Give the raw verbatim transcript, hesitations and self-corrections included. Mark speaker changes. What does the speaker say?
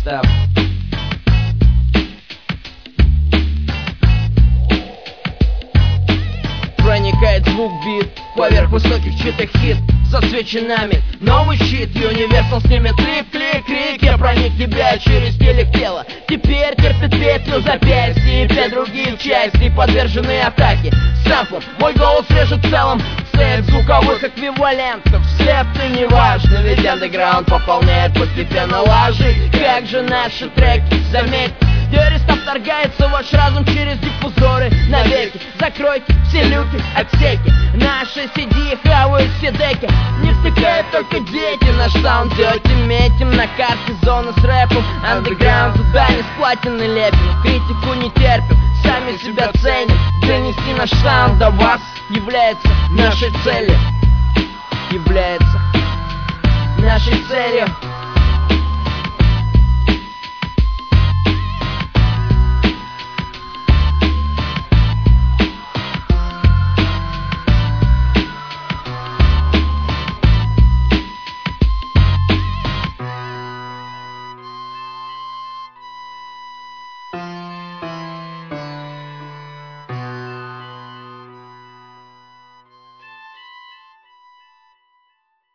Speaker 1: состав. Проникает звук бит поверх высоких читых хит. Засвеченными новый щит, Universal снимет клик, клик, крик. Я проник в тебя через телек тела. Теперь терпит петлю запястье, и пять других частей подвержены атаке. Сэмплом мой голос режет в целом сет звуковых эквивалентов. След ты не важно, ведь андеграунд пополняет постепенно лажи. Как же наши треки, заметь, Дёрист вторгается в ваш разум через диффузоры навеки. Закройте все люки, отсеки. Наши си ди хавают все деки. Не втыкают только дети. Наш саунд дети метим на карте зоны с рэпом. Андеграунд туда не с платины лепим. Критику не терпим, сами себя ценим. Донести наш саунд до вас является нашей целью. Является нашей целью.